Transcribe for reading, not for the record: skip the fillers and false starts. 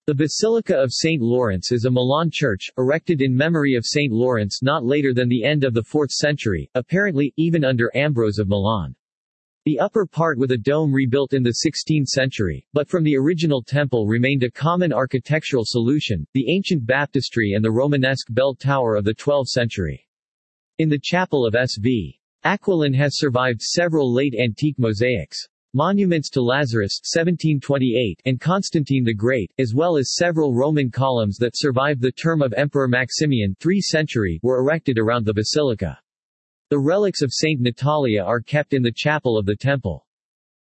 The Basilica of St. Lawrence is a Milan church, erected in memory of St. Lawrence not later than the end of the 4th century, apparently, even under Ambrose of Milan. The upper part with a dome rebuilt in the 16th century, but from the original temple remained a common architectural solution, the ancient baptistry and the Romanesque bell tower of the 12th century. In the chapel of Sv. Aquilin has survived several late antique mosaics. Monuments to Lazarus 1728 and Constantine the Great, as well as several Roman columns that survived the term of Emperor Maximian 3rd century, were erected around the basilica. The relics of Saint Natalia are kept in the chapel of the temple.